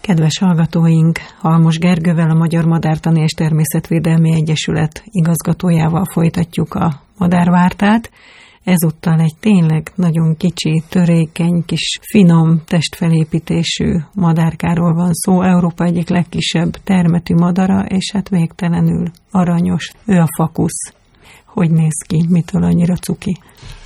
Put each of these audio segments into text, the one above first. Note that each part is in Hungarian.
Kedves hallgatóink, Halmos Gergővel, a Magyar Madártani és Természetvédelmi Egyesület igazgatójával folytatjuk a madárvártát. Ezúttal egy tényleg nagyon kicsi, törékeny, kis, finom testfelépítésű madárkáról van szó. Európa egyik legkisebb termetű madara, és hát végtelenül aranyos. Ő a fakusz. Hogy néz ki? Mitől annyira cuki?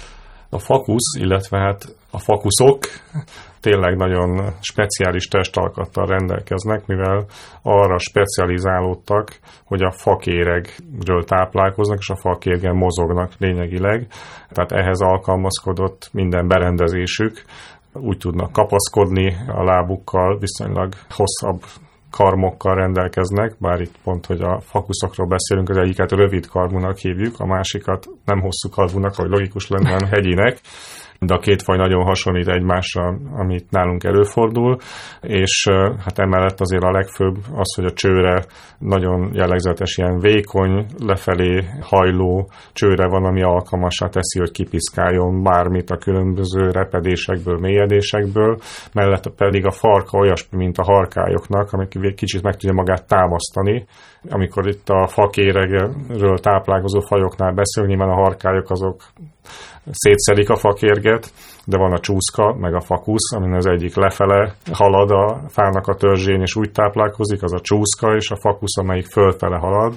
A fakusz, illetve hát a fakuszok tényleg nagyon speciális testalkattal rendelkeznek, mivel arra specializálódtak, hogy a fakéregről táplálkoznak, és a fakérgen mozognak lényegileg. Tehát ehhez alkalmazkodott minden berendezésük. Úgy tudnak kapaszkodni a lábukkal, viszonylag hosszabb karmokkal rendelkeznek, bár itt pont, hogy a fakuszokról beszélünk, az egyiket rövid karmúnak hívjuk, a másikat nem hosszú karmúnak, ahogy logikus lenne, hanem hegyinek. De a két faj nagyon hasonlít egymásra, amit nálunk előfordul, és hát emellett azért a legfőbb az, hogy a csőre nagyon jellegzetes ilyen vékony, lefelé hajló csőre van, ami alkalmassá teszi, hogy kipiszkáljon bármit a különböző repedésekből, mélyedésekből, mellett pedig a farka olyasmi, mint a harkályoknak, amik kicsit meg tudja magát támasztani. Amikor itt a fakéregről táplálkozó fajoknál beszélünk, nyilván a harkályok azok szétszedik a fakérget, de van a csúszka, meg a fakusz, amin az egyik lefele halad a fának a törzsén, és úgy táplálkozik, az a csúszka, és a fakusz, amelyik fölfele halad.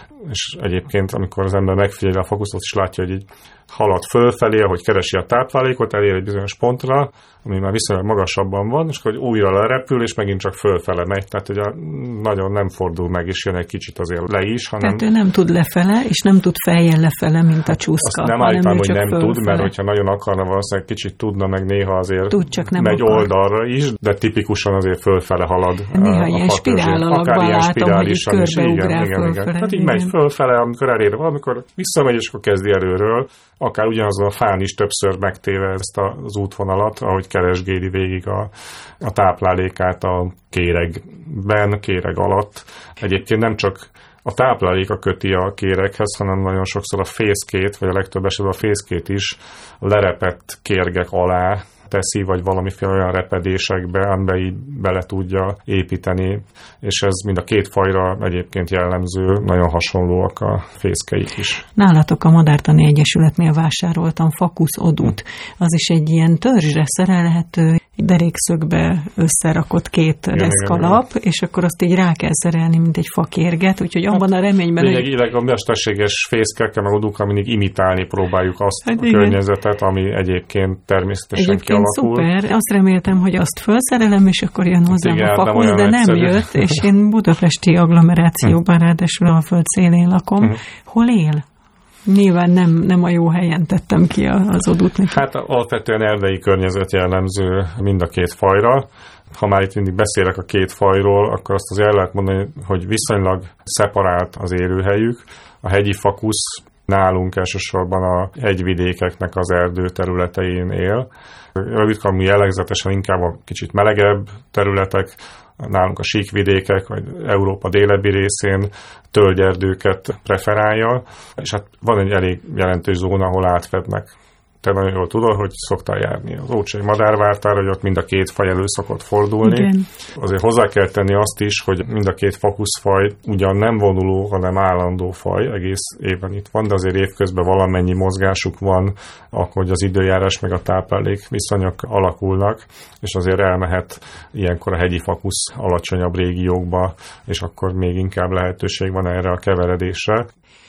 És egyébként, amikor az ember megfigyeli a fakuszot, is látja, hogy így halad fölfelé, ahogy keresi a táplálékot, elér egy bizonyos pontra, ami már viszonylag magasabban van, és akkor újra lerepül, és megint csak fölfele megy. Tehát ugye nagyon nem fordul meg, és jön egy kicsit azért le is, hanem... Tehát ő nem tud lefele, és nem tud fejjel lefele, mint a csúszka. Azt nem állítom, hogy nem tud, mert hogyha nagyon akarna, valószínűleg kicsit tudna, meg néha azért tud, csak nem megy akar. Oldalra is, de tipikusan azért fölfele halad. Néha ilyen spirál alakban látom, hogy így körbeugrál fölfele. Tehát így megy fölfele, amikor elér valamikor visszamegy, és akkor kezdi előről. Akár ugyanazon a fán is többször megtéve ezt az útvonalat, ahogy keresgéli végig a táplálékát a kéregben, kéreg alatt. Egyébként nem csak a tápláléka köti a kéreghez, hanem nagyon sokszor a fészkét, vagy a legtöbb esetben a fészkét is lerepett kérgek alá teszi, vagy valamiféle olyan repedésekbe, amiben így bele tudja építeni, és ez mind a két fajra egyébként jellemző, nagyon hasonlóak a fészkeik is. Nálatok a Madártani Egyesületnél vásároltam fakuszodút. Az is egy ilyen törzsre szerelhető, derékszögbe összerakott két reszkalap, és akkor azt így rá kell szerelni, mint egy fakérget, úgyhogy abban a reményben... Lényegileg a mesterséges fészkekkel, meg odúkkal mindig imitálni próbáljuk azt a környezetet, ami egyébként természetesen kialakul. Szuper, azt reméltem, hogy azt felszerelem, és akkor jön hozzám a fakusz, de nem jött, és én budapesti agglomerációban, ráadásul a föld szélén lakom. Hol él? Nyilván nem a jó helyen tettem ki az odút neki. Hát alapvetően erdei környezet jellemző mind a két fajra. Ha már itt mindig beszélek a két fajról, akkor azt azért el lehet mondani, hogy viszonylag szeparált az élőhelyük. A hegyi fakusz nálunk elsősorban a hegyvidékeknek az erdőterületein él. Rövidkarmú jellegzetesen inkább a kicsit melegebb területek, nálunk a síkvidékek, vagy Európa délebbi részén tölgyerdőket preferálja, és hát van egy elég jelentős zóna, ahol átfednek. Te nagyon jól tudod, hogy szoktál járni az Ócsai madárvártára, hogy ott mind a két faj elő szokott fordulni. Igen. Azért hozzá kell tenni azt is, hogy mind a két fakuszfaj ugyan nem vonuló, hanem állandó faj, egész évben itt van, de azért évközben valamennyi mozgásuk van, akkor az időjárás meg a táplálék viszonyok alakulnak, és azért elmehet ilyenkor a hegyi fakusz alacsonyabb régiókba, és akkor még inkább lehetőség van erre a keveredésre.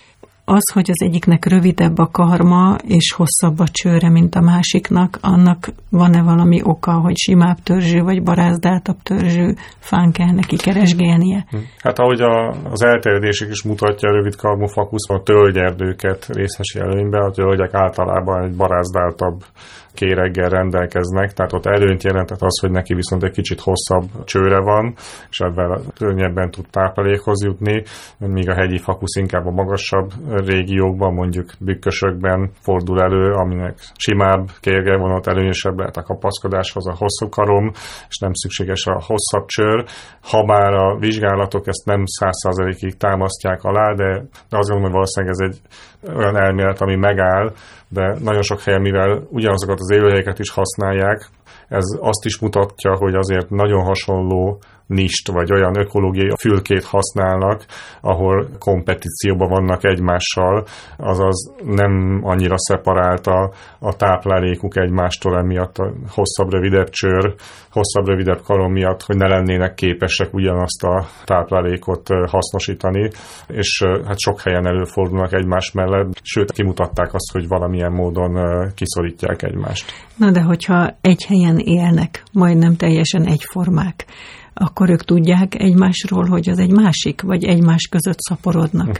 Az, hogy az egyiknek rövidebb a karma és hosszabb a csőre, mint a másiknak, annak van-e valami oka, hogy simább törzsű vagy barázdáltabb törzsű fán kell neki keresgélnie? Hát ahogy az elterjedésük is mutatja, a rövidkarmú fakusz a tölgyerdőket részesi előnybe, a tölgyek általában egy barázdáltabb kéreggel rendelkeznek, tehát ott előnyt jelentett az, hogy neki viszont egy kicsit hosszabb csőre van, és ebben könnyebben tud táplálékhoz jutni, míg a hegyi fakusz inkább a magasabb régiókban, mondjuk bükkösökben fordul elő, aminek simább kérge van, ott előnyösebb lehet a kapaszkodáshoz a hosszú karom, és nem szükséges a hosszabb csőr. Habár a vizsgálatok ezt nem 100%-ig támasztják alá, de azt gondolom, hogy valószínűleg ez egy olyan elmélet, ami megáll, de nagyon sok helyen, mivel ugyanazokat az élőhelyeket is használják, Ez azt is mutatja, hogy azért nagyon hasonló nist, vagy olyan ökológiai fülkét használnak, ahol kompetícióban vannak egymással, azaz nem annyira szeparált a táplálékuk egymástól, emiatt a hosszabb, rövidebb csőr, hosszabb, rövidebb karom miatt, hogy ne lennének képesek ugyanazt a táplálékot hasznosítani, és hát sok helyen előfordulnak egymás mellett, sőt, kimutatták azt, hogy valamilyen módon kiszorítják egymást. Na de hogyha egy helyen élnek, majdnem teljesen egyformák, akkor ők tudják egymásról, hogy az egy másik, vagy egymás között szaporodnak.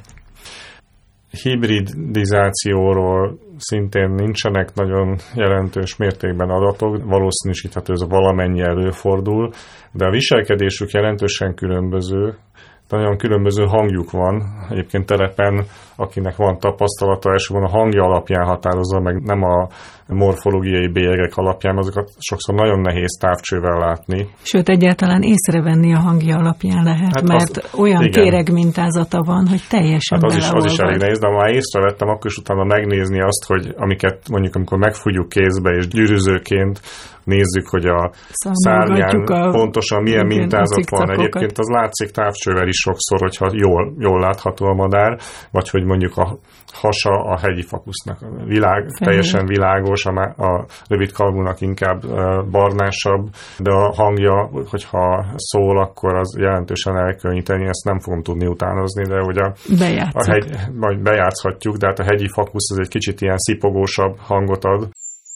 Hibridizációról szintén nincsenek nagyon jelentős mértékben adatok, valószínűsíthető, ez valamennyi előfordul, de a viselkedésük jelentősen különböző, nagyon különböző hangjuk van. Egyébként telepen, akinek van tapasztalata, elsősorban a hangja alapján határozza meg, nem a morfológiai bélyegek alapján, azokat sokszor nagyon nehéz távcsővel látni. Sőt, egyáltalán észrevenni a hangja alapján lehet, hát mert olyan igen, kéreg mintázata van, hogy teljesen az is elég nehéz, de már észrevettem, akkor is utána megnézni azt, hogy amiket mondjuk, amikor megfújjuk kézbe és gyűrűzőként nézzük, hogy a szárnyán pontosan milyen mintázat van. Egyébként az látszik távcsővel is sokszor, hogyha jól látható a madár, vagy hogy mondjuk a hasa a hegyi fakusznak teljesen világos, a rövid kalmúnak inkább barnásabb, de a hangja, hogyha szól, akkor az jelentősen elkülöníteni, ezt nem fogom tudni utánozni, de hogy vagy bejátszhatjuk, de hát a hegyi fakusz az egy kicsit ilyen szipogósabb hangot ad.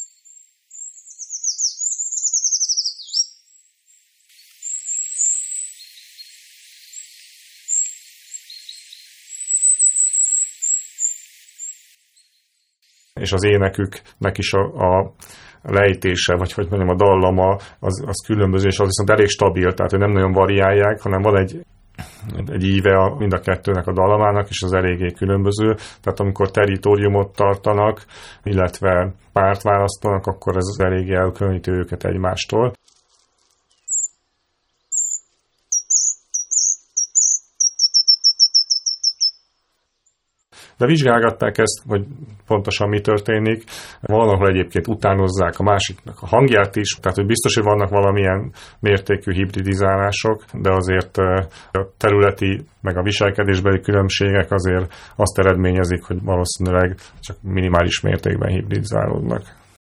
És az éneküknek is a lejtése, vagy hogy mondjam, a dallama, az különböző, és az viszont elég stabil, tehát hogy nem nagyon variálják, hanem van egy íve mind a kettőnek a dallamának, és az eléggé különböző. Tehát amikor territóriumot tartanak, illetve párt választanak, akkor ez az eléggé elkülönítő őket egymástól. De vizsgálgatták ezt, hogy pontosan mi történik. Valahol egyébként utánozzák a másiknak a hangját is, tehát hogy biztos, hogy vannak valamilyen mértékű hibridizálások, de azért a területi meg a viselkedésbeli különbségek azért azt eredményezik, hogy valószínűleg csak minimális mértékben hibridizálódnak.